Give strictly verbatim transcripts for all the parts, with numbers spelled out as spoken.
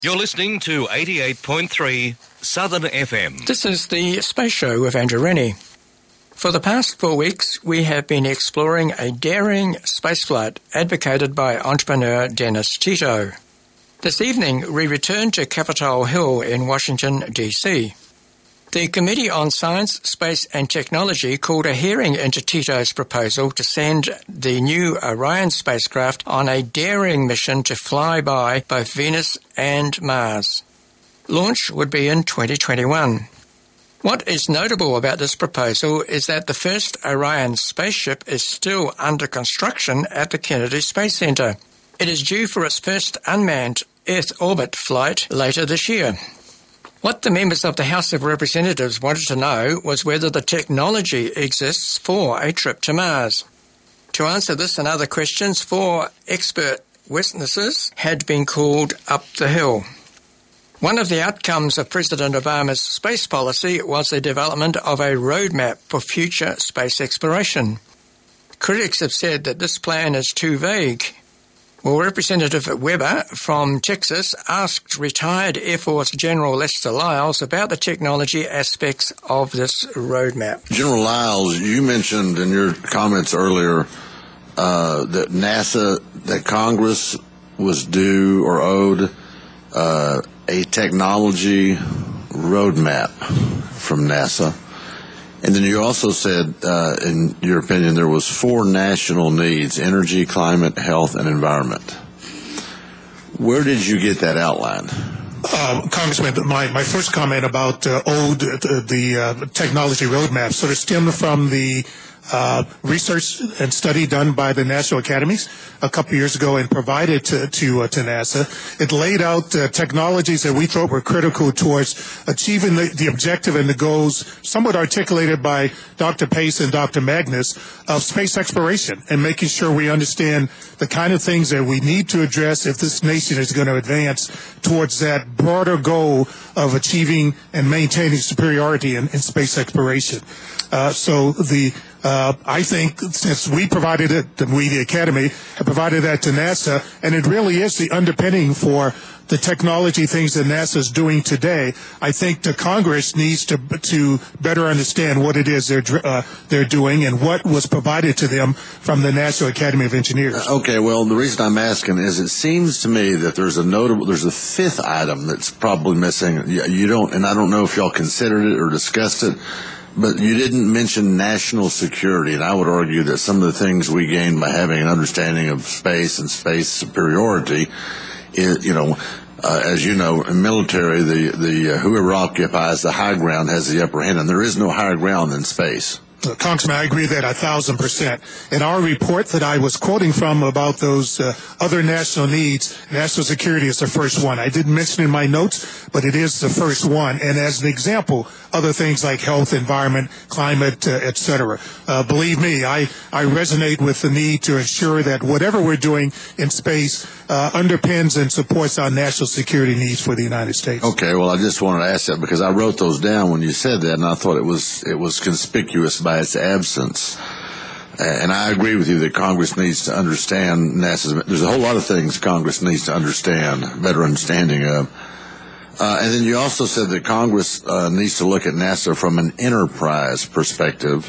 You're listening to eighty-eight point three Southern F M. This is the Space Show with Andrew Rennie. For the past four weeks, we have been exploring a daring spaceflight advocated by entrepreneur Dennis Tito. This evening, we return to Capitol Hill in Washington, D C The Committee on Science, Space and Technology called a hearing into Tito's proposal to send the new Orion spacecraft on a daring mission to fly by both Venus and Mars. Launch would be in twenty twenty-one. What is notable about this proposal is that the first Orion spaceship is still under construction at the Kennedy Space Center. It is due for its first unmanned Earth orbit flight later this year. What the members of the House of Representatives wanted to know was whether the technology exists for a trip to Mars. To answer this and other questions, four expert witnesses had been called up the hill. One of the outcomes of President Obama's space policy was the development of a roadmap for future space exploration. Critics have said that this plan is too vague. Well, Representative Weber from Texas asked retired Air Force General Lester Lyles about the technology aspects of this roadmap. General Lyles, you mentioned in your comments earlier uh, that NASA, that Congress was due or owed uh, a technology roadmap from NASA. And then you also said, uh, in your opinion, there was four national needs: energy, climate, health, and environment. Where did you get that outline? Uh, Congressman, my, my first comment about uh, owed the, the uh, technology roadmap sort of stemmed from the uh, research and study done by the National Academies a couple years ago and provided to to, uh, to NASA. It laid out uh, technologies that we thought were critical towards achieving the, the objective and the goals, somewhat articulated by Doctor Pace and Doctor Magnus, of space exploration and making sure we understand the kind of things that we need to address if this nation is going to advance towards that broader goal of achieving and maintaining superiority in, in space exploration. Uh, so the Uh, I think since we provided it, we, the Academy, have provided that to NASA, and it really is the underpinning for the technology things that NASA is doing today. I think the Congress needs to to better understand what it is they're uh, they're doing and what was provided to them from the National Academy of Engineers. Okay, well, the reason I'm asking is it seems to me that there's a notable, there's a fifth item that's probably missing. You don't, and I don't know if y'all considered it or discussed it, but you didn't mention national security, and I would argue that some of the things we gain by having an understanding of space and space superiority is, you know, uh, as you know, in military, the, the uh, whoever occupies the high ground has the upper hand, and there is no higher ground than space. Uh, Congressman, I agree with that a thousand percent. In our report that I was quoting from about those uh, other national needs, national security is the first one. I didn't mention in my notes, but it is the first one. And as an example, other things like health, environment, climate, uh, et cetera. Uh, believe me, I, I resonate with the need to ensure that whatever we're doing in space uh, underpins and supports our national security needs for the United States. Okay, well, I just wanted to ask that because I wrote those down when you said that, and I thought it was it was conspicuous by its absence. And I agree with you that Congress needs to understand NASA's. There's a whole lot of things Congress needs to understand, better understanding of. Uh, and then you also said that Congress uh, needs to look at NASA from an enterprise perspective.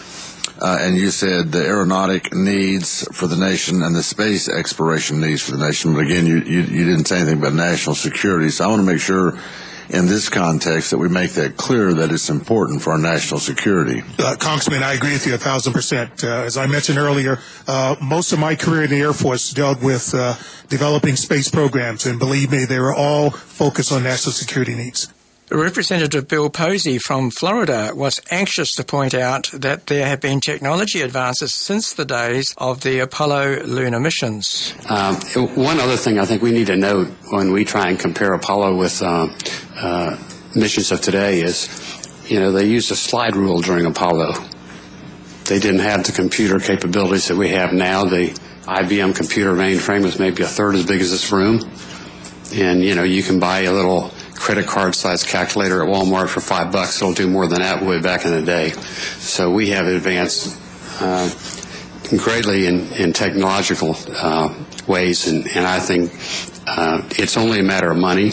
Uh, and you said the aeronautic needs for the nation and the space exploration needs for the nation. But again, you, you, you didn't say anything about national security. So I want to make sure in this context that we make that clear that it's important for our national security. Uh, Congressman, I agree with you a thousand percent. Uh, as I mentioned earlier, uh, most of my career in the Air Force dealt with uh, developing space programs, and believe me, they were all focused on national security needs. Representative Bill Posey from Florida was anxious to point out that there have been technology advances since the days of the Apollo lunar missions. Um, one other thing I think we need to note when we try and compare Apollo with uh, uh, missions of today is, you know, they used a slide rule during Apollo. They didn't have the computer capabilities that we have now. The I B M computer mainframe was maybe a third as big as this room. And, you know, you can buy a little credit card size calculator at Walmart for five bucks. It'll do more than that would back in the day. So we have advanced uh, greatly in, in technological uh, ways, and, and I think Uh, it's only a matter of money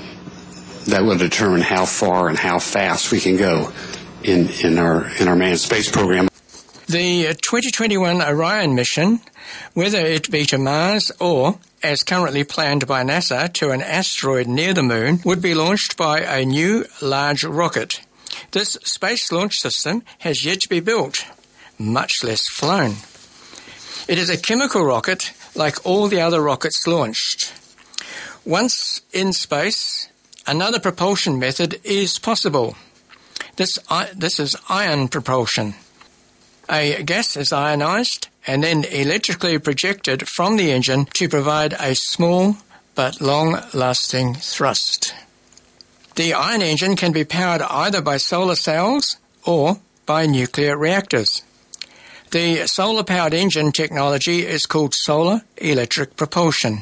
that will determine how far and how fast we can go in, in our in our manned space program. The twenty twenty-one Orion mission, whether it be to Mars or, as currently planned by NASA, to an asteroid near the Moon, would be launched by a new large rocket. This space launch system has yet to be built, much less flown. It is a chemical rocket like all the other rockets launched. Once in space, another propulsion method is possible. This, this is ion propulsion. A gas is ionized and then electrically projected from the engine to provide a small but long-lasting thrust. The ion engine can be powered either by solar cells or by nuclear reactors. The solar-powered engine technology is called solar electric propulsion.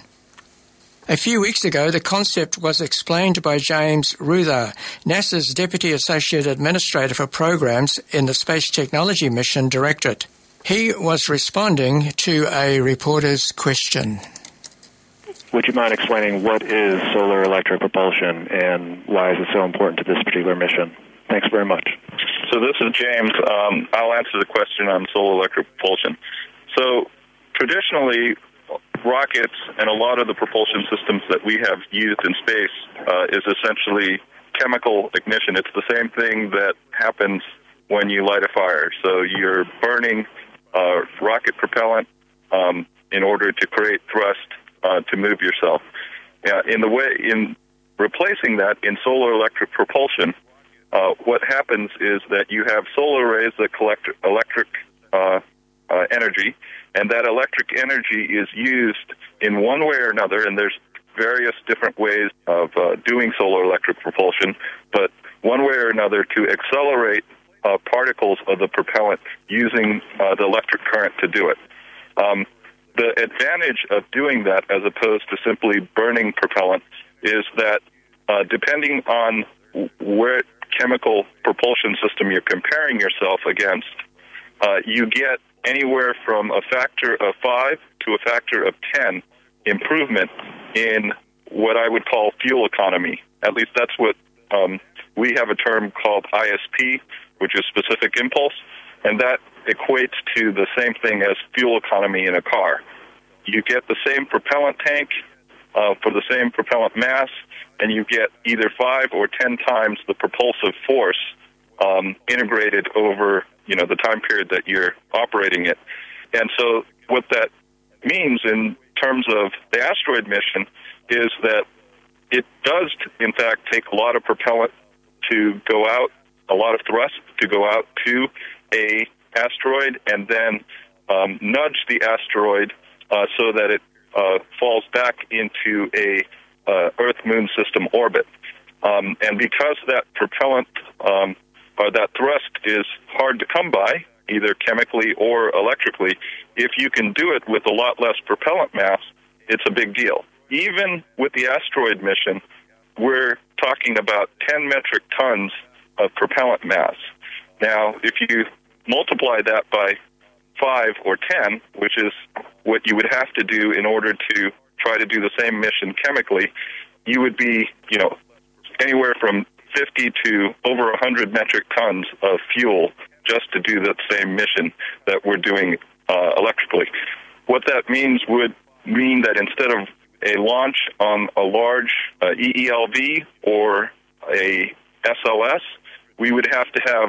A few weeks ago, the concept was explained by James Ruther, NASA's Deputy Associate Administrator for Programs in the Space Technology Mission Directorate. He was responding to a reporter's question. Would you mind explaining what is solar electric propulsion and why is it so important to this particular mission? Thanks very much. So this is James. Um, I'll answer the question on solar electric propulsion. So traditionally, rockets and a lot of the propulsion systems that we have used in space uh, is essentially chemical ignition. It's the same thing that happens when you light a fire. So you're burning uh, rocket propellant um, in order to create thrust uh, to move yourself. Uh, in the way in replacing that in solar electric propulsion, uh, what happens is that you have solar rays that collect electric uh, uh, energy. And that electric energy is used in one way or another, and there's various different ways of uh, doing solar electric propulsion, but one way or another to accelerate uh, particles of the propellant using uh, the electric current to do it. Um, the advantage of doing that as opposed to simply burning propellant is that uh, depending on where chemical propulsion system you're comparing yourself against, uh, you get anywhere from a factor of five to a factor of ten improvement in what I would call fuel economy. At least that's what um, we have a term called I S P, which is specific impulse, and that equates to the same thing as fuel economy in a car. You get the same propellant tank uh, for the same propellant mass, and you get either five or ten times the propulsive force um, integrated over you know, the time period that you're operating it. And so what that means in terms of the asteroid mission is that it does, in fact, take a lot of propellant to go out, a lot of thrust to go out to a asteroid and then um, nudge the asteroid uh, so that it uh, falls back into a uh, Earth-Moon system orbit. Um, and because that propellant um, or that thrust is hard to come by, either chemically or electrically, if you can do it with a lot less propellant mass, it's a big deal. Even with the asteroid mission, we're talking about ten metric tons of propellant mass. Now, if you multiply that by five or ten, which is what you would have to do in order to try to do the same mission chemically, you would be, you know, anywhere from fifty to over one hundred metric tons of fuel just to do that same mission that we're doing uh, electrically. What that means would mean that instead of a launch on a large uh, E E L V or a S L S, we would have to have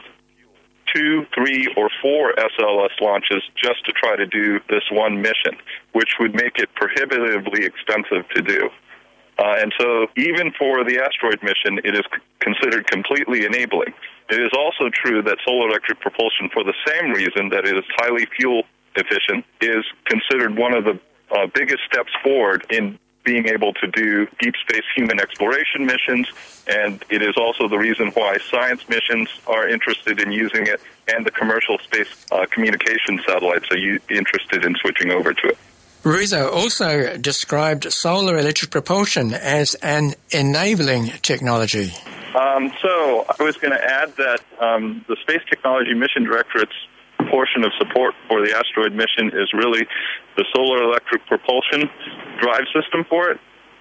two, three, or four S L S launches just to try to do this one mission, which would make it prohibitively expensive to do. Uh, and so even for the asteroid mission, it is c- considered completely enabling. It is also true that solar electric propulsion, for the same reason that it is highly fuel efficient, is considered one of the uh, biggest steps forward in being able to do deep space human exploration missions, and it is also the reason why science missions are interested in using it, and the commercial space uh, communication satellites are u- interested in switching over to it. Rizzo also described solar electric propulsion as an enabling technology. Um, so I was going to add that um, the Space Technology Mission Directorate's portion of support for the asteroid mission is really the solar electric propulsion drive system for it.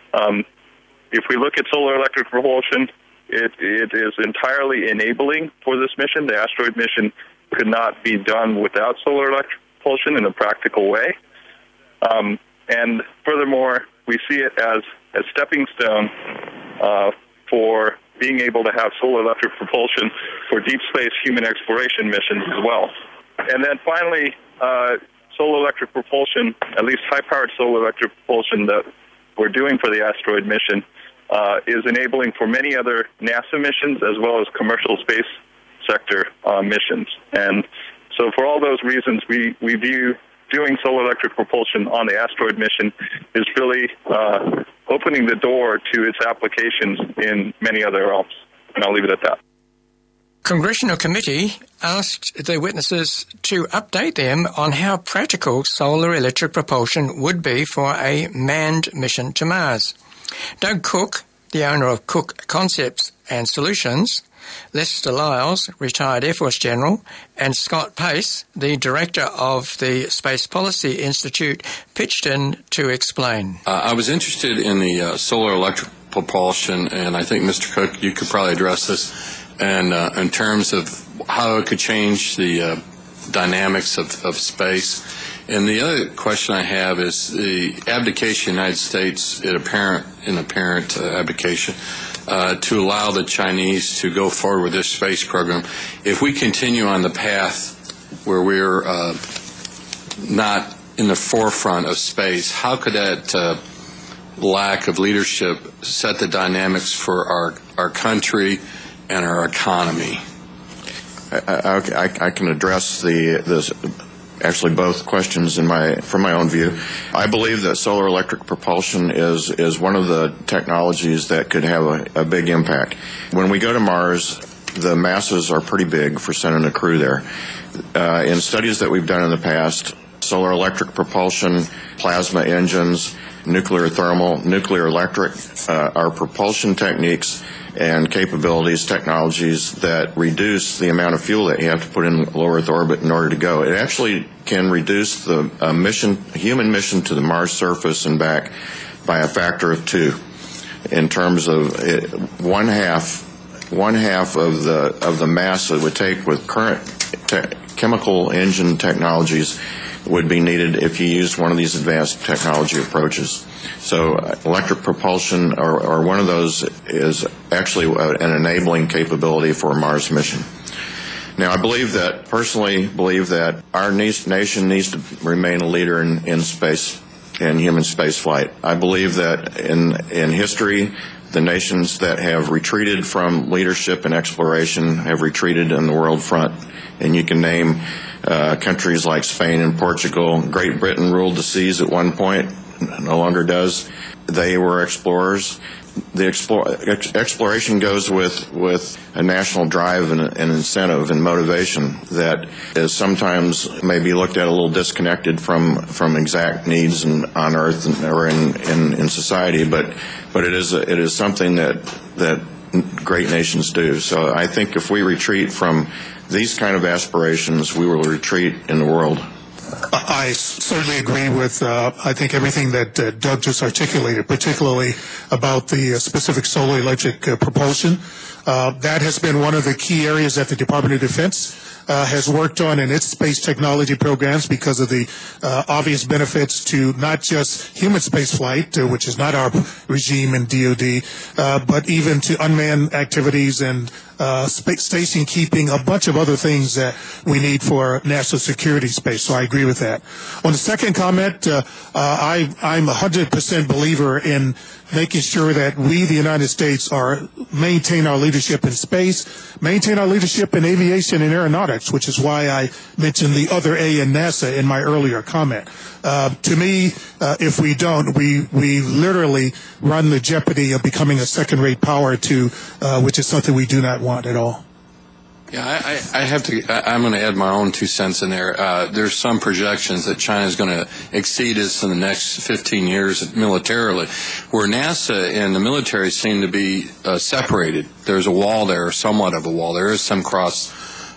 Um, if we look at solar electric propulsion, it, it is entirely enabling for this mission. The asteroid mission could not be done without solar electric propulsion in a practical way. Um, and furthermore, we see it as a stepping stone uh, for being able to have solar electric propulsion for deep space human exploration missions as well. And then finally, uh, solar electric propulsion, at least high-powered solar electric propulsion that we're doing for the asteroid mission, uh, is enabling for many other NASA missions as well as commercial space sector uh, missions. And so for all those reasons, we, we view doing solar electric propulsion on the asteroid mission is really uh, opening the door to its applications in many other realms. And I'll leave it at that. Congressional committee asked the witnesses to update them on how practical solar electric propulsion would be for a manned mission to Mars. Doug Cook, the owner of Cook Concepts and Solutions, Lester Lyles, retired Air Force General, and Scott Pace, the director of the Space Policy Institute, pitched in to explain. Uh, I was interested in the uh, solar electric propulsion, and I think, Mister Cook, you could probably address this, and uh, in terms of how it could change the uh, dynamics of, of space. And the other question I have is the abdication of the United States, in apparent, in apparent uh, abdication, uh, to allow the Chinese to go forward with this space program. If we continue on the path where we're uh, not in the forefront of space, how could that uh, lack of leadership set the dynamics for our, our country and our economy? I, I, I can address the this. Actually, both questions in my from my own view. I believe that solar electric propulsion is is one of the technologies that could have a, a big impact. When we go to Mars, the masses are pretty big for sending a crew there. Uh, in studies that we've done in the past, solar electric propulsion, plasma engines, nuclear thermal, nuclear electric uh, are propulsion techniques and capabilities, technologies that reduce the amount of fuel that you have to put in low Earth orbit in order to go. It actually can reduce the uh, mission, human mission to the Mars surface and back by a factor of two. In terms of it, one half, one half of the of the mass it would take with current te- chemical engine technologies would be needed if you used one of these advanced technology approaches. So uh, electric propulsion or, or one of those is actually an enabling capability for a Mars mission. Now, I believe that, personally believe that our nation needs to remain a leader in, in space, in human space flight. I believe that in, in history, the nations that have retreated from leadership and exploration have retreated in the world front. And you can name uh, countries like Spain and Portugal. Great Britain ruled the seas at one point, no longer does. They were explorers. The explore, ex, exploration goes with, with a national drive and an incentive and motivation that is sometimes maybe looked at a little disconnected from, from exact needs in, on Earth and, or in, in, in society, but but it is a, it is something that that great nations do. So I think if we retreat from these kind of aspirations, we will retreat in the world. I certainly agree with, uh, I think, everything that uh, Doug just articulated, particularly about the uh, specific solar electric uh, propulsion. Uh, that has been one of the key areas that the Department of Defense uh, has worked on in its space technology programs because of the uh, obvious benefits to not just human space flight, uh, which is not our regime in D O D, uh, but even to unmanned activities and uh, space station keeping, a bunch of other things that we need for national security space. So I agree with that. On the second comment, uh, uh, I, I'm a one hundred percent believer in making sure that we, the United States, are maintain our leadership in space, maintain our leadership in aviation and aeronautics, which is why I mentioned the other A in NASA in my earlier comment. Uh, to me, uh, if we don't, we we literally run the jeopardy of becoming a second-rate power, to uh, which is something we do not want at all. Yeah, I, I have to. I, I'm going to add my own two cents in there. Uh, there's some projections that China is going to exceed us in the next fifteen years militarily, where NASA and the military seem to be uh, separated. There's a wall there, somewhat of a wall. There is some cross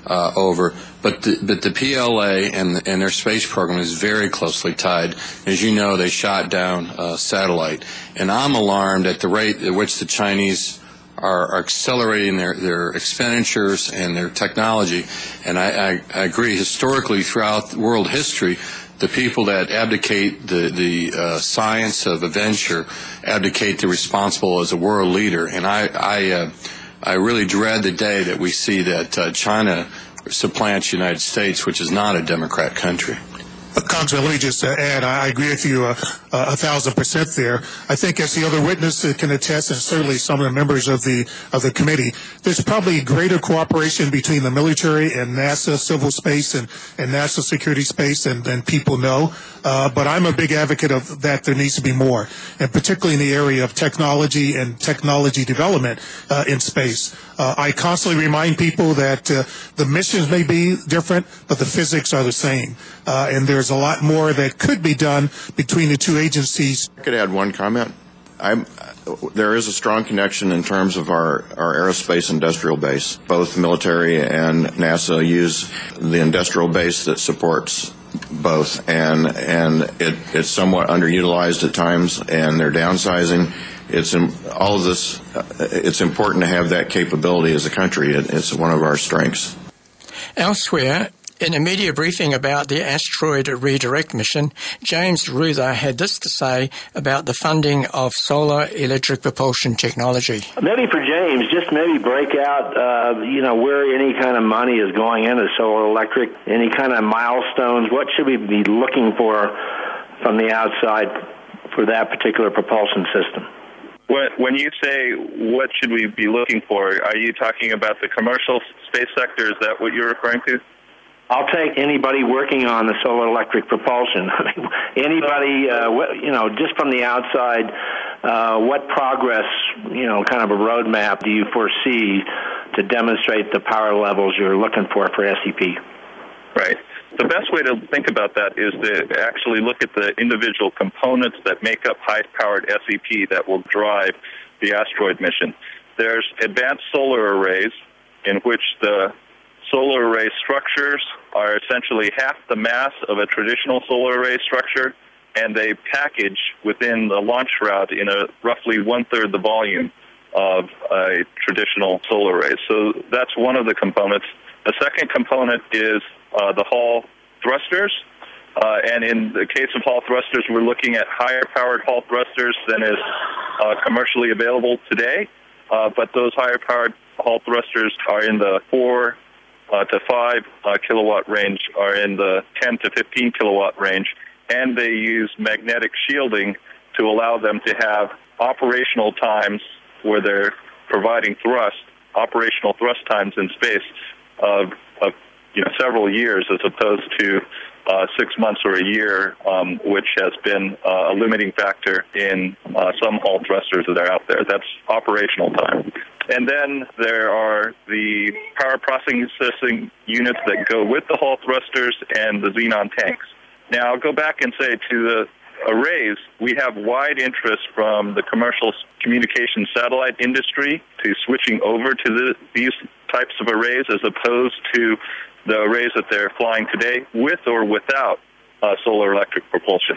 uh, over. But the, but the P L A and, and their space program is very closely tied. As you know, they shot down a satellite. And I'm alarmed at the rate at which the Chinese are, are accelerating their, their expenditures and their technology. And I, I, I agree, historically, throughout world history, the people that abdicate the, the uh, science of adventure abdicate the responsible as a world leader. And I, I, uh, I really dread the day that we see that uh, China supplants the United States, which is not a democrat country. Uh, Congressman, let me just uh, add, I agree with you uh, uh, a thousand percent there. I think as the other witness uh, can attest, and certainly some of the members of the of the committee, there's probably greater cooperation between the military and NASA civil space and, and national security space than, than people know. Uh, but I'm a big advocate of that there needs to be more, and particularly in the area of technology and technology development uh, in space. Uh, I constantly remind people that uh, the missions may be different, but the physics are the same. Uh, and there's a lot more that could be done between the two agencies. I could add one comment. I'm, there is a strong connection in terms of our, our aerospace industrial base. Both military and NASA use the industrial base that supports both, and and it, it's somewhat underutilized at times, and they're downsizing. It's in, all of this. Uh, it's important to have that capability as a country. It, it's one of our strengths. Elsewhere, in a media briefing about the asteroid redirect mission, James Ruther had this to say about the funding of solar electric propulsion technology. Maybe for James, just maybe break out, uh, you know, where any kind of money is going into solar electric, any kind of milestones. What should we be looking for from the outside for that particular propulsion system? When you say what should we be looking for, are you talking about the commercial space sector? Is that what you're referring to? I'll take anybody working on the solar electric propulsion. Anybody, uh, you know, just from the outside, uh, what progress, you know, kind of a roadmap do you foresee to demonstrate the power levels you're looking for for S E P? Right. The best way to think about that is to actually look at the individual components that make up high-powered S E P that will drive the asteroid mission. There's advanced solar arrays, in which the solar array structures are essentially half the mass of a traditional solar array structure, and they package within the launch route in a roughly one-third the volume of a traditional solar array. So that's one of the components. The second component is uh, the Hall thrusters. Uh, and in the case of Hall thrusters, we're looking at higher-powered Hall thrusters than is uh, commercially available today. Uh, but those higher-powered Hall thrusters are in the four uh, to five uh, kilowatt range, are in the ten to fifteen kilowatt range, and they use magnetic shielding to allow them to have operational times where they're providing thrust, operational thrust times in space of, of you know, several years as opposed to uh, six months or a year, um, which has been uh, a limiting factor in uh, some Hall thrusters that are out there. That's operational time. And then there are the power processing units that go with the Hall thrusters and the Xenon tanks. Now, I'll go back and say to the arrays, we have wide interest from the commercial communication satellite industry to switching over to the, these types of arrays as opposed to the arrays that they're flying today, with or without uh, solar electric propulsion.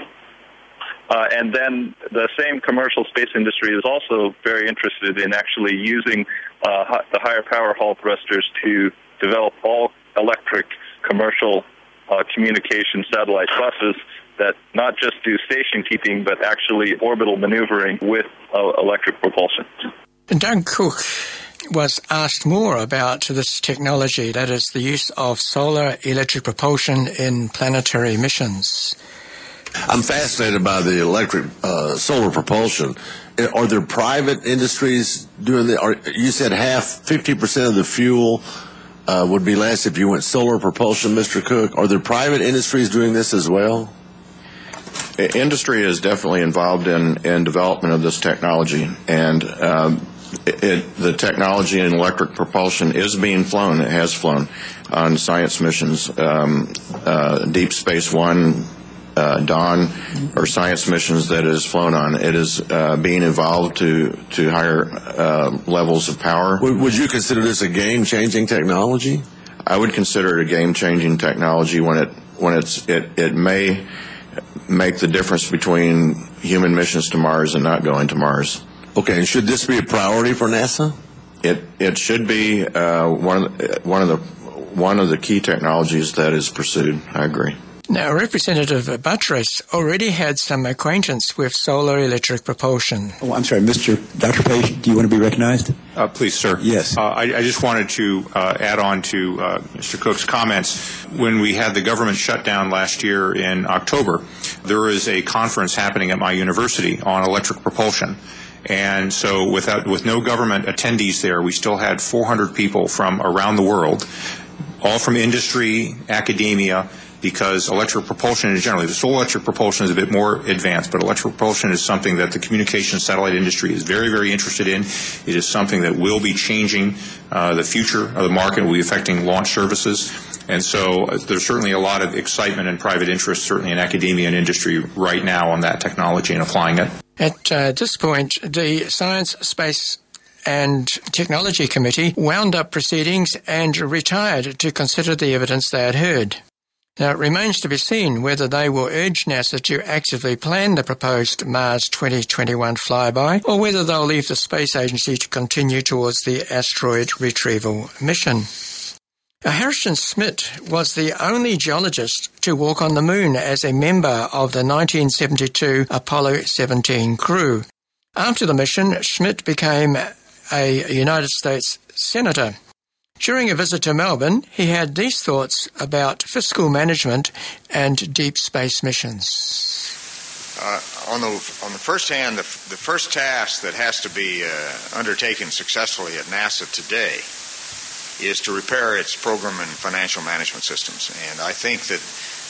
Uh, and then the same commercial space industry is also very interested in actually using uh, the higher power Hall thrusters to develop all electric commercial uh, communication satellite buses that not just do station keeping, but actually orbital maneuvering with uh, electric propulsion. Doug Cook was asked more about this technology, that is the use of solar electric propulsion in planetary missions. I'm fascinated by the electric uh, solar propulsion. Are there private industries doing that? Are, you said half, fifty percent of the fuel uh, would be less if you went solar propulsion, Mister Cook. Are there private industries doing this as well? Industry is definitely involved in, in development of this technology, and um, it, it, the technology in electric propulsion is being flown. It has flown on science missions. Um, uh, Deep Space One, uh, Dawn, or science missions that it is flown on. It is uh, being evolved to, to higher uh, levels of power. Would, would you consider this a game-changing technology? I, I would consider it a game-changing technology when it when it's it it may make the difference between human missions to Mars and not going to Mars. Okay, and should this be a priority for NASA? It it should be uh, one of the, one of the one of the key technologies that is pursued. I agree. Now, Representative Buttress already had some acquaintance with solar electric propulsion. Oh, I'm sorry, Mister Doctor Page, do you want to be recognized? Uh, please, sir. Yes. Uh, I, I just wanted to uh, add on to uh, Mister Cook's comments. When we had the government shutdown last year in October, there is a conference happening at my university on electric propulsion. And so without, with no government attendees there, we still had four hundred people from around the world, all from industry, academia, because electric propulsion in general, the solar electric propulsion is a bit more advanced, but electric propulsion is something that the communications satellite industry is very, very interested in. It is something that will be changing uh, the future of the market, will be affecting launch services. And so uh, there's certainly a lot of excitement and private interest, certainly in academia and industry right now on that technology and applying it. At uh, this point, the Science, Space and Technology Committee wound up proceedings and retired to consider the evidence they had heard. Now, it remains to be seen whether they will urge NASA to actively plan the proposed Mars twenty twenty-one flyby or whether they'll leave the space agency to continue towards the asteroid retrieval mission. Now, Harrison Schmitt was the only geologist to walk on the moon as a member of the nineteen seventy-two Apollo seventeen crew. After the mission, Schmitt became a United States Senator. During a visit to Melbourne, he had these thoughts about fiscal management and deep space missions. Uh, on the on the first hand, the, the first task that has to be uh, undertaken successfully at NASA today is to repair its program and financial management systems. And I think that,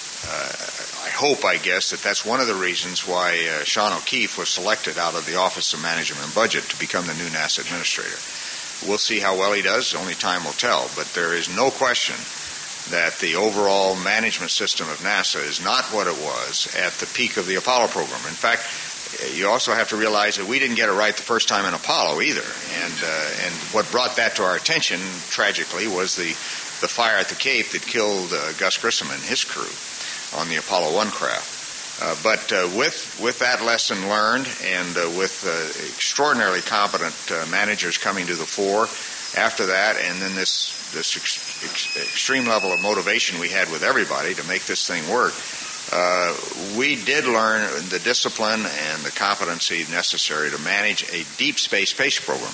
uh, I hope, I guess, that that's one of the reasons why uh, Sean O'Keefe was selected out of the Office of Management and Budget to become the new NASA administrator. We'll see how well he does. Only time will tell. But there is no question that the overall management system of NASA is not what it was at the peak of the Apollo program. In fact, you also have to realize that we didn't get it right the first time in Apollo either. And uh, and what brought that to our attention, tragically, was the, the fire at the Cape that killed uh, Gus Grissom and his crew on the Apollo one craft. Uh, but uh, with with that lesson learned, and uh, with uh, extraordinarily competent uh, managers coming to the fore after that, and then this this ex- ex- extreme level of motivation we had with everybody to make this thing work, uh, we did learn the discipline and the competency necessary to manage a deep space space program.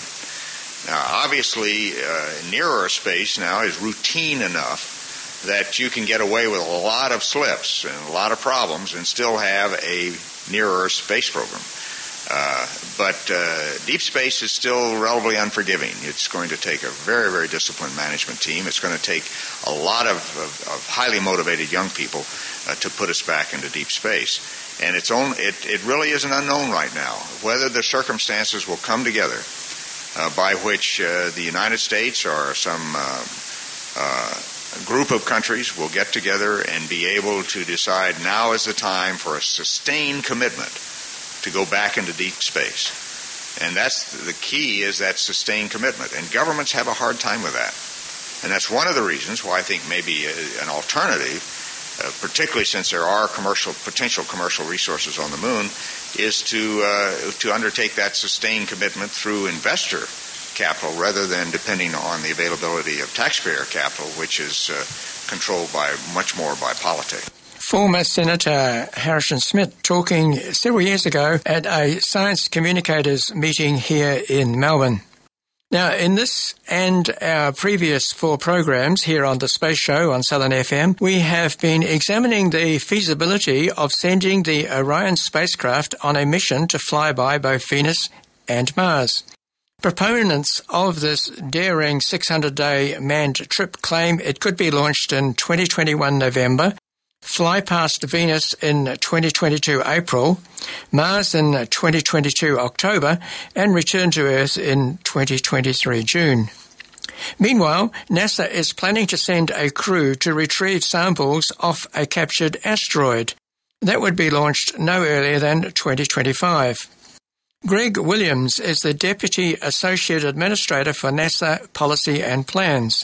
Now, obviously, uh, nearer space now is routine enough that you can get away with a lot of slips and a lot of problems and still have a nearer space program. Uh, but uh, deep space is still relatively unforgiving. It's going to take a very, very disciplined management team. It's going to take a lot of, of, of highly motivated young people uh, to put us back into deep space. And it's own, it, it really is an unknown right now whether the circumstances will come together uh, by which uh, the United States or some uh, uh, a group of countries will get together and be able to decide now is the time for a sustained commitment to go back into deep space. And that's the key, is that sustained commitment. And governments have a hard time with that. And that's one of the reasons why I think maybe an alternative, uh, particularly since there are commercial potential commercial resources on the moon, is to uh, to undertake that sustained commitment through investor capital rather than depending on the availability of taxpayer capital, which is uh, controlled by much more by politics. Former Senator Harrison Schmitt talking several years ago at a science communicators meeting here in Melbourne. Now, in this and our previous four programs here on The Space Show on Southern F M, we have been examining the feasibility of sending the Orion spacecraft on a mission to fly by both Venus and Mars. Proponents of this daring six hundred day manned trip claim it could be launched in twenty twenty-one November, fly past Venus in twenty twenty-two April, Mars in twenty twenty-two October, and return to Earth in twenty twenty-three June. Meanwhile, NASA is planning to send a crew to retrieve samples off a captured asteroid. That would be launched no earlier than twenty twenty-five. Greg Williams is the Deputy Associate Administrator for NASA Policy and Plans.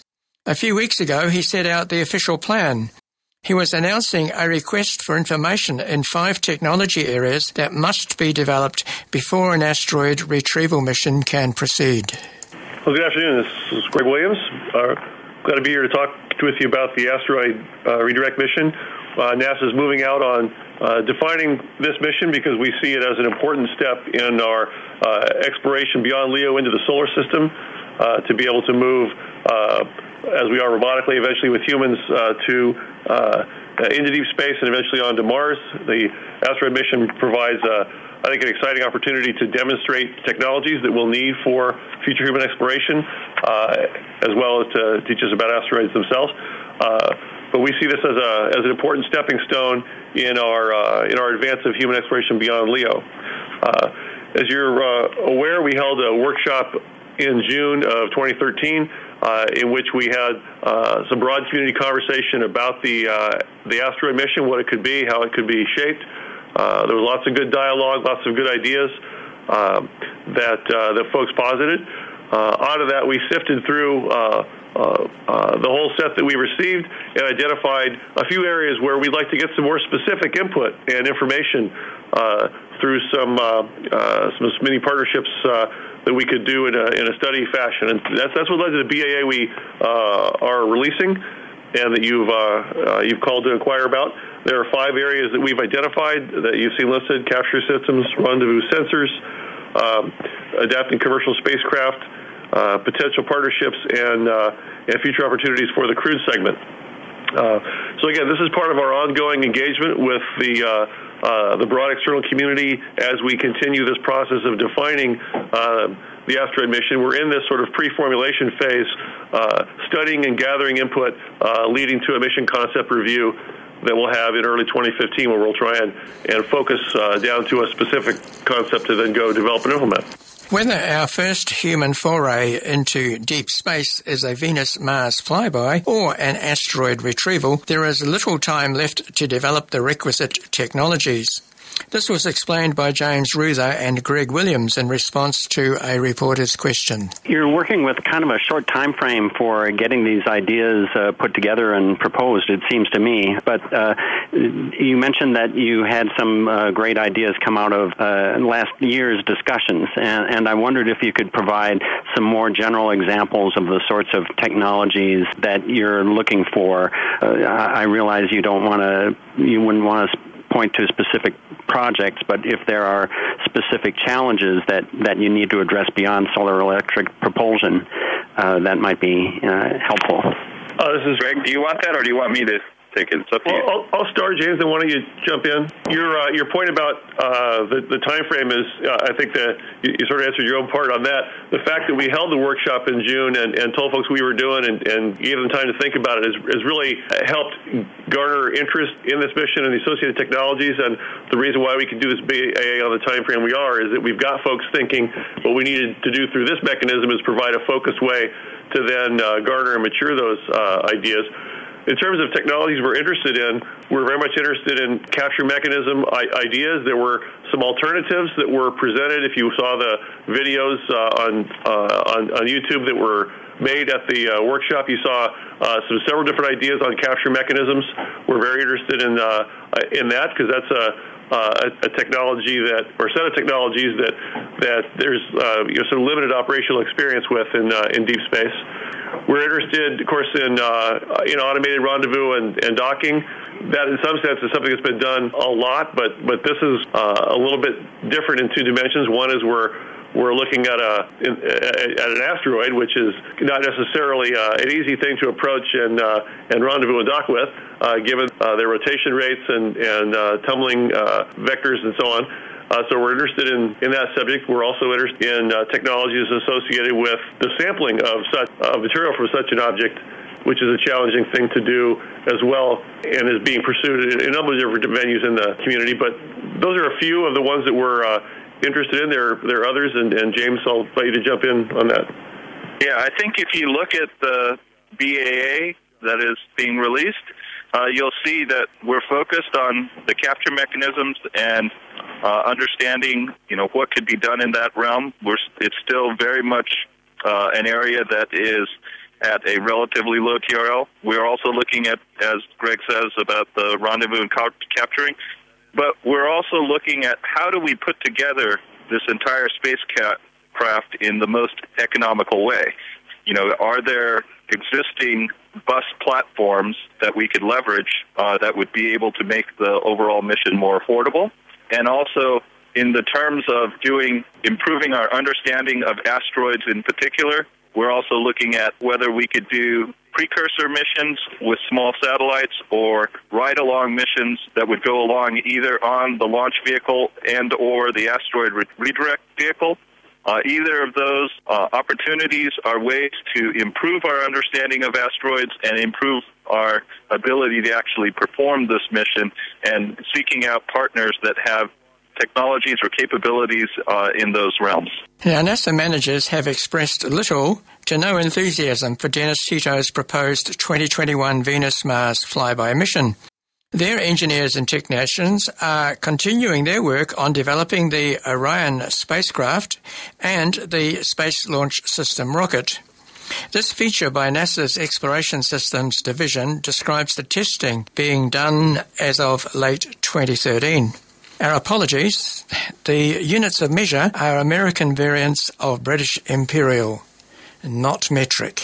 A few weeks ago, he set out the official plan. He was announcing a request for information in five technology areas that must be developed before an asteroid retrieval mission can proceed. Well, good afternoon. This is Greg Williams. Uh, glad to be here to talk with you about the asteroid uh, redirect mission. Uh, NASA is moving out on uh, defining this mission because we see it as an important step in our uh, exploration beyond LEO into the solar system uh, to be able to move uh, as we are robotically, eventually with humans, uh, to uh, into deep space and eventually onto Mars. The asteroid mission provides, uh, I think, an exciting opportunity to demonstrate technologies that we'll need for future human exploration, uh, as well as to teach us about asteroids themselves. Uh, but we see this as a as an important stepping stone in our uh, in our advance of human exploration beyond LEO. Uh, as you're uh, aware, we held a workshop in June of twenty thirteen. Uh, in which we had uh, some broad community conversation about the uh, the asteroid mission, what it could be, how it could be shaped. Uh, there was lots of good dialogue, lots of good ideas uh, that uh, that folks posited. Uh, out of that, we sifted through uh, uh, uh, the whole set that we received and identified a few areas where we'd like to get some more specific input and information uh, through some uh, uh, some mini partnerships Uh, that we could do in a, in a study fashion. And that's, that's what led to the B A A we uh, are releasing and that you've, uh, uh, you've called to inquire about. There are five areas that we've identified that you've seen listed: capture systems, rendezvous sensors, um, adapting commercial spacecraft, uh, potential partnerships, and, uh, and future opportunities for the crewed segment. Uh, so again, this is part of our ongoing engagement with the uh, Uh, the broad external community as we continue this process of defining uh, the asteroid mission. We're in this sort of pre-formulation phase, uh, studying and gathering input, uh, leading to a mission concept review that we'll have in early twenty fifteen, where we'll try and, and focus uh, down to a specific concept to then go develop and implement. Whether our first human foray into deep space is a Venus-Mars flyby or an asteroid retrieval, there is little time left to develop the requisite technologies. This was explained by James Ruther and Greg Williams in response to a reporter's question. You're working with kind of a short time frame for getting these ideas uh, put together and proposed, it seems to me. But uh, you mentioned that you had some uh, great ideas come out of uh, last year's discussions, and, and I wondered if you could provide some more general examples of the sorts of technologies that you're looking for. Uh, I realize you don't want to, you wouldn't want to point to specific projects, but if there are specific challenges that, that you need to address beyond solar electric propulsion, uh, that might be uh, helpful. Uh, this is Greg. Do you want that, or do you want me to take it? It's up to well, you. I'll, I'll start, James, and why don't you jump in? Your uh, your point about uh, the, the time frame is, uh, I think that you, you sort of answered your own part on that. The fact that we held the workshop in June and, and told folks what we were doing and, and gave them time to think about it has, has really helped garner interest in this mission and the associated technologies. And the reason why we can do this B A A on the time frame we are is that we've got folks thinking what we needed to do through this mechanism is provide a focused way to then uh, garner and mature those uh, ideas. In terms of technologies we're interested in, we're very much interested in capture mechanism ideas. There were some alternatives that were presented. If you saw the videos uh, on, uh, on on YouTube that were made at the uh, workshop, you saw uh, some several different ideas on capture mechanisms. We're very interested in uh, in that because that's a Uh, a, a technology that, or a set of technologies that that there's uh, you know, some limited operational experience with in uh, in deep space. We're interested, of course, in uh, in automated rendezvous and, and docking. That, in some sense, is something that's been done a lot, but but this is uh, a little bit different in two dimensions. One is we're we're looking at a at an asteroid, which is not necessarily uh, an easy thing to approach and uh, and rendezvous and dock with, uh, given uh, their rotation rates and and uh, tumbling uh, vectors and so on. Uh, so we're interested in, in that subject. We're also interested in uh, technologies associated with the sampling of such uh, material from such an object, which is a challenging thing to do as well, and is being pursued in a number of different venues in the community. But those are a few of the ones that we're uh, interested in. There, there are others, and, and James, I'll invite you to jump in on that. Yeah, I think if you look at the B A A that is being released, uh, you'll see that we're focused on the capture mechanisms and uh, understanding, you know, what could be done in that realm. We're, it's still very much uh, an area that is at a relatively low T R L. We're also looking at, as Greg says, about the rendezvous and ca- capturing. But we're also looking at how do we put together this entire spacecraft in the most economical way. You know, are there existing bus platforms that we could leverage uh, that would be able to make the overall mission more affordable? And also, in the terms of doing, improving our understanding of asteroids in particular, we're also looking at whether we could do precursor missions with small satellites or ride-along missions that would go along either on the launch vehicle and or the asteroid re- redirect vehicle. Uh, either of those uh, opportunities are ways to improve our understanding of asteroids and improve our ability to actually perform this mission, and seeking out partners that have technologies or capabilities uh, in those realms. Now, NASA managers have expressed little to no enthusiasm for Dennis Tito's proposed twenty twenty-one Venus-Mars flyby mission. Their engineers and technicians are continuing their work on developing the Orion spacecraft and the Space Launch System rocket. This feature by NASA's Exploration Systems Division describes the testing being done as of late twenty thirteen. Our apologies. The units of measure are American variants of British imperial, not metric.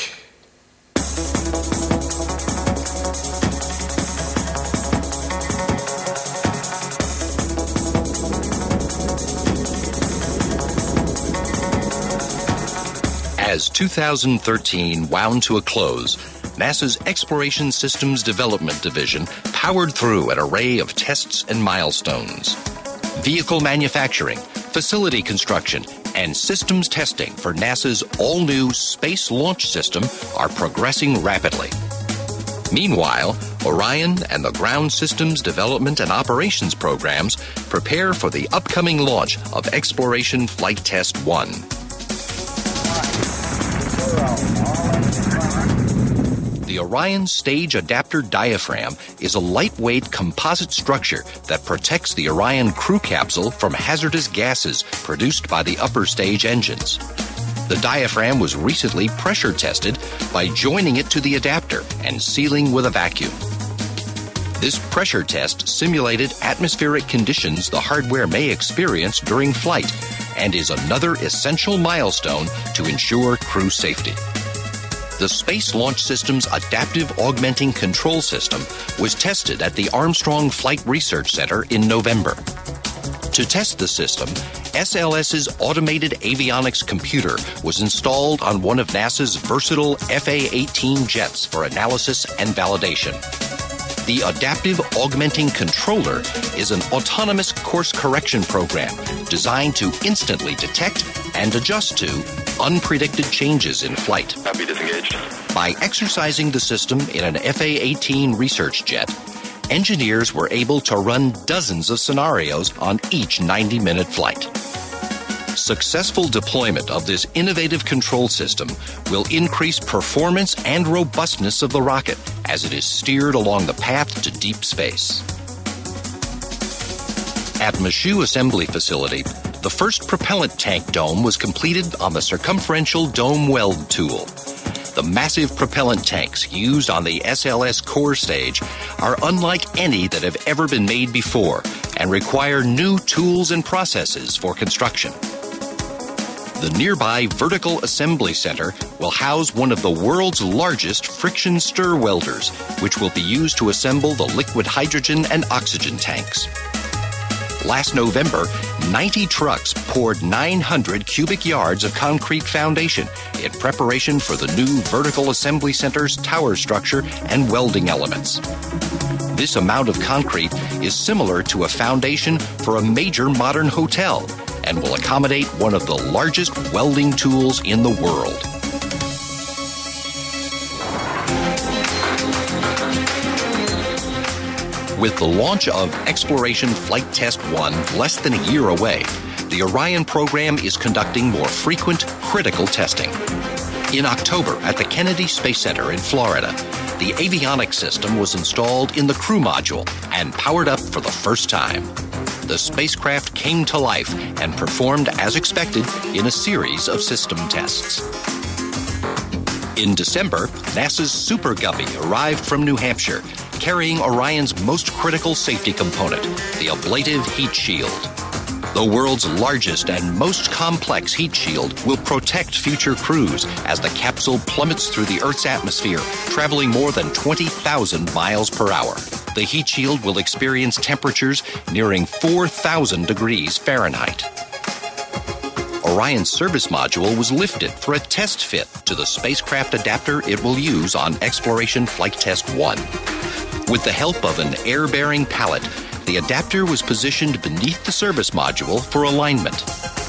As two thousand thirteen wound to a close, NASA's Exploration Systems Development Division powered through an array of tests and milestones. Vehicle manufacturing, facility construction, and systems testing for NASA's all-new Space Launch System are progressing rapidly. Meanwhile, Orion and the Ground Systems Development and Operations programs prepare for the upcoming launch of Exploration Flight Test one. The Orion Stage Adapter Diaphragm is a lightweight composite structure that protects the Orion crew capsule from hazardous gases produced by the upper stage engines. The diaphragm was recently pressure tested by joining it to the adapter and sealing with a vacuum. This pressure test simulated atmospheric conditions the hardware may experience during flight and is another essential milestone to ensure crew safety. The Space Launch System's Adaptive Augmenting Control System was tested at the Armstrong Flight Research Center in November. To test the system, S L S's automated avionics computer was installed on one of NASA's versatile F A eighteen jets for analysis and validation. The Adaptive Augmenting Controller is an autonomous course correction program designed to instantly detect and adjust to unpredicted changes in flight. Happy disengaged. By exercising the system in an F A eighteen research jet, engineers were able to run dozens of scenarios on each ninety-minute flight. Successful deployment of this innovative control system will increase performance and robustness of the rocket as it is steered along the path to deep space. At Michoud Assembly Facility, the first propellant tank dome was completed on the circumferential dome weld tool. The massive propellant tanks used on the S L S core stage are unlike any that have ever been made before and require new tools and processes for construction. The nearby Vertical Assembly Center will house one of the world's largest friction stir welders, which will be used to assemble the liquid hydrogen and oxygen tanks. Last November, ninety trucks poured nine hundred cubic yards of concrete foundation in preparation for the new Vertical Assembly Center's tower structure and welding elements. This amount of concrete is similar to a foundation for a major modern hotel and will accommodate one of the largest welding tools in the world. With the launch of Exploration Flight Test one less than a year away, the Orion program is conducting more frequent, critical testing. In October at the Kennedy Space Center in Florida, the avionics system was installed in the crew module and powered up for the first time. The spacecraft came to life and performed as expected in a series of system tests. In December, NASA's Super Guppy arrived from New Hampshire, carrying Orion's most critical safety component, the ablative heat shield. The world's largest and most complex heat shield will protect future crews as the capsule plummets through the Earth's atmosphere, traveling more than twenty thousand miles per hour. The heat shield will experience temperatures nearing four thousand degrees Fahrenheit. Orion's service module was lifted for a test fit to the spacecraft adapter it will use on Exploration Flight Test one. With the help of an air-bearing pallet, the adapter was positioned beneath the service module for alignment.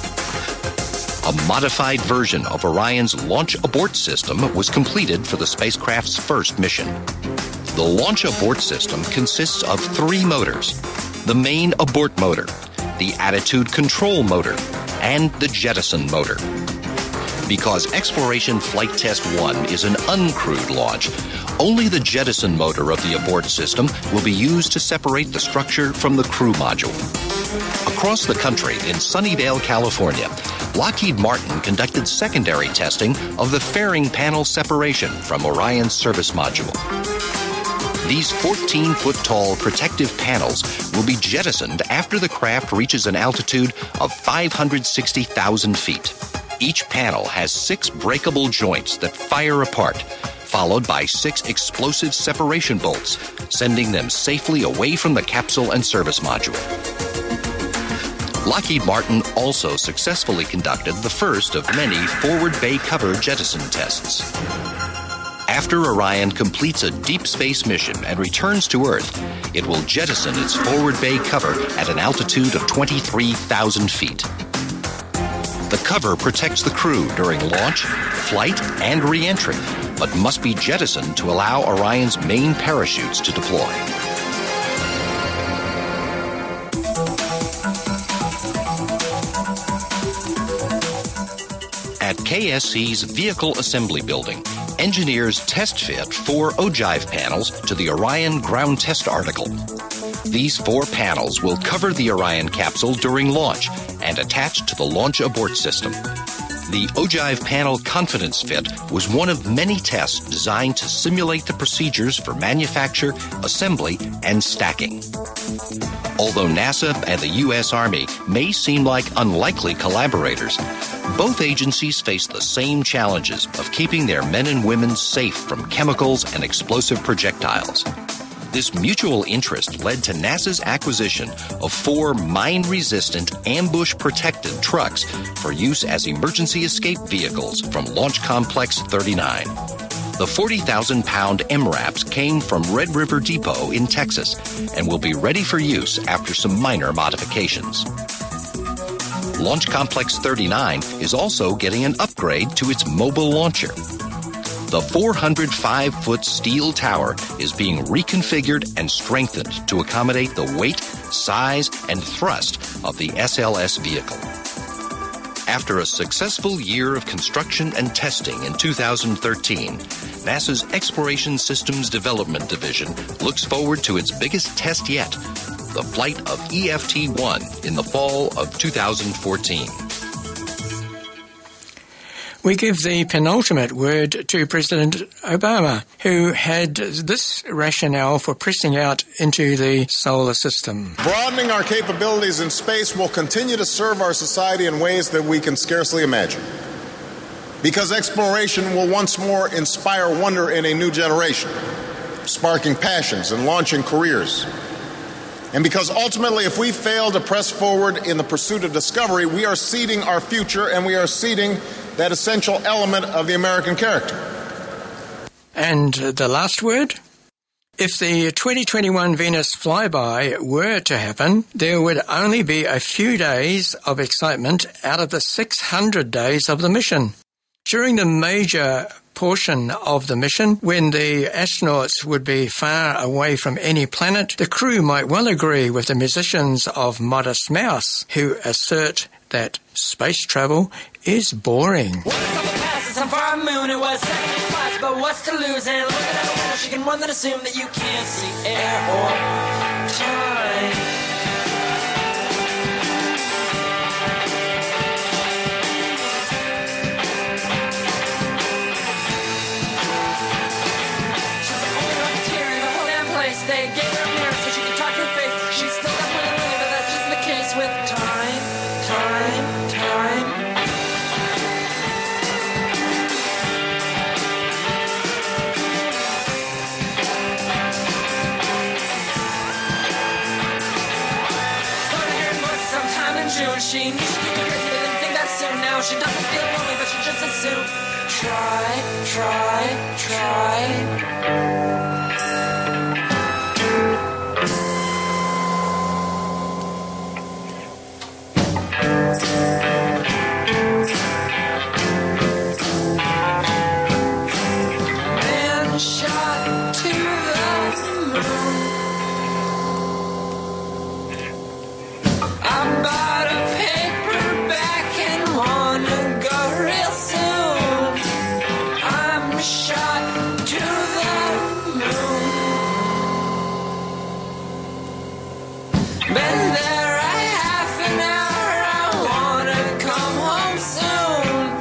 A modified version of Orion's launch abort system was completed for the spacecraft's first mission. The launch abort system consists of three motors: the main abort motor, the attitude control motor, and the jettison motor. Because Exploration Flight Test one is an uncrewed launch, only the jettison motor of the abort system will be used to separate the structure from the crew module. Across the country in Sunnyvale, California, Lockheed Martin conducted secondary testing of the fairing panel separation from Orion's service module. These fourteen-foot-tall protective panels will be jettisoned after the craft reaches an altitude of five hundred sixty thousand feet. Each panel has six breakable joints that fire apart, followed by six explosive separation bolts, sending them safely away from the capsule and service module. Lockheed Martin also successfully conducted the first of many forward bay cover jettison tests. After Orion completes a deep space mission and returns to Earth, it will jettison its forward bay cover at an altitude of twenty-three thousand feet. The cover protects the crew during launch, flight, and re-entry, but must be jettisoned to allow Orion's main parachutes to deploy. At K S C's Vehicle Assembly Building, engineers test fit four ogive panels to the Orion ground test article. These four panels will cover the Orion capsule during launch and attach to the launch abort system. The ogive panel confidence fit was one of many tests designed to simulate the procedures for manufacture, assembly, and stacking. Although NASA and the U S Army may seem like unlikely collaborators, both agencies face the same challenges of keeping their men and women safe from chemicals and explosive projectiles. This mutual interest led to NASA's acquisition of four mine-resistant, ambush-protected trucks for use as emergency escape vehicles from Launch Complex thirty-nine. The forty thousand pound M RAPs came from Red River Depot in Texas and will be ready for use after some minor modifications. Launch Complex thirty-nine is also getting an upgrade to its mobile launcher. The four hundred five foot steel tower is being reconfigured and strengthened to accommodate the weight, size, and thrust of the S L S vehicle. After a successful year of construction and testing in two thousand thirteen, NASA's Exploration Systems Development Division looks forward to its biggest test yet, the flight of E F T one in the fall of two thousand fourteen. We give the penultimate word to President Obama, who had this rationale for pressing out into the solar system. Broadening our capabilities in space will continue to serve our society in ways that we can scarcely imagine. Because exploration will once more inspire wonder in a new generation, sparking passions and launching careers. And because ultimately, if we fail to press forward in the pursuit of discovery, we are ceding our future and we are ceding that essential element of the American character. And the last word? If the twenty twenty-one Venus flyby were to happen, there would only be a few days of excitement out of the six hundred days of the mission. During the major portion of the mission, when the astronauts would be far away from any planet, the crew might well agree with the musicians of Modest Mouse, who assert that space travel is boring. What's up the past? Some far moon, it was seventy-five, but what's to lose? And look at that woman, she can run and assume that you can't see air or time. machine. She could be crazy, but didn't think that soon. Now she doesn't feel lonely, but she just as soon. Try, try, try. Man shot to the moon. I bought a paperback and wanna go real soon. I'm shot to the moon. Been there a half an hour. I wanna come home soon.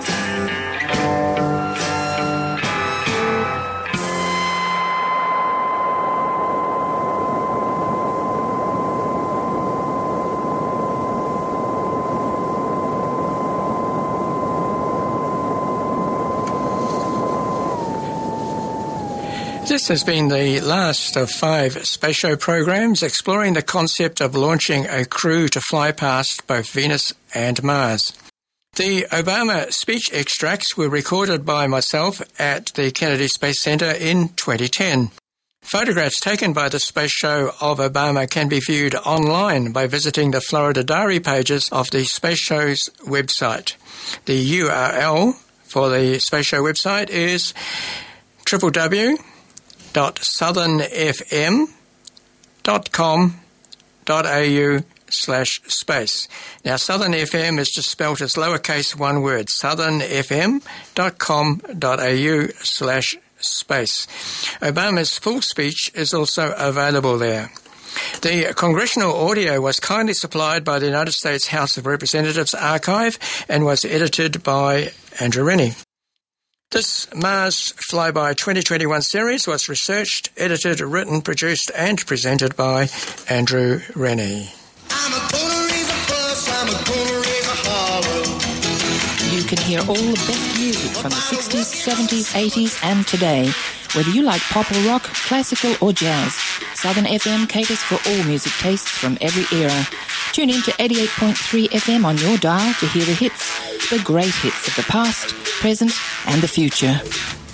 This has been the last of five space show programs exploring the concept of launching a crew to fly past both Venus and Mars. The Obama speech extracts were recorded by myself at the Kennedy Space Center in twenty ten. Photographs taken by the space show of Obama can be viewed online by visiting the Florida Diary pages of the space show's website. The U R L for the space show website is w w w dot southern f m dot com dot a u slash space. Now, Southern F M is just spelt as lowercase one word, southern f m dot com dot a u slash space. Obama's full speech is also available there. The congressional audio was kindly supplied by the United States House of Representatives Archive and was edited by Andrew Rennie. This Mars Flyby twenty twenty-one series was researched, edited, written, produced and presented by Andrew Rennie. I'm a gonna raise a fuss, I'm a gonna raise a holler. You can hear all the best music from the sixties, seventies, eighties and today. Whether you like pop or rock, classical or jazz, Southern F M caters for all music tastes from every era. Tune in to eighty-eight point three F M on your dial to hear the hits, the great hits of the past, present and the future.